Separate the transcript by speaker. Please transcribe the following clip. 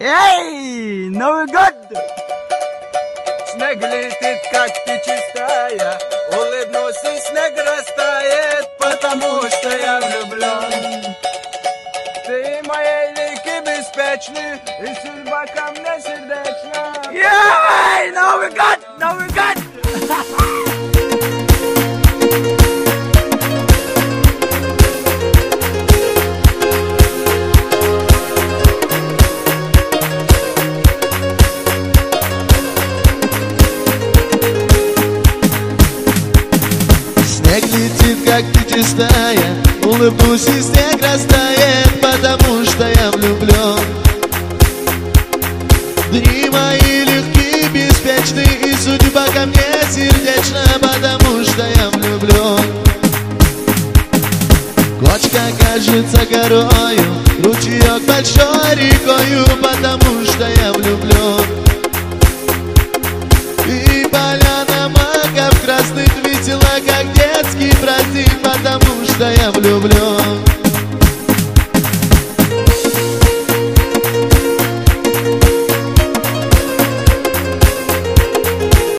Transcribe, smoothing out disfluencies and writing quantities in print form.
Speaker 1: Эй, Новый год!
Speaker 2: Снег летит, как ты чистая, улыбнусь и снег растает, потому что я влюблен. Ты моей лики беспечны, и судьба ко мне сердечна.
Speaker 1: Эй, Новый год! Новый год!
Speaker 3: Снег летит, как ты чистая, улыбнусь и снег растает, потому что я влюблен. Дни мои легкие, беспечны, и судьба ко мне сердечна, потому что я влюблен. Кочка кажется горою, ручеек большой рекою, потому что я влюблен. И поляна маков красных весела, как детский праздник, потому что я влюблен.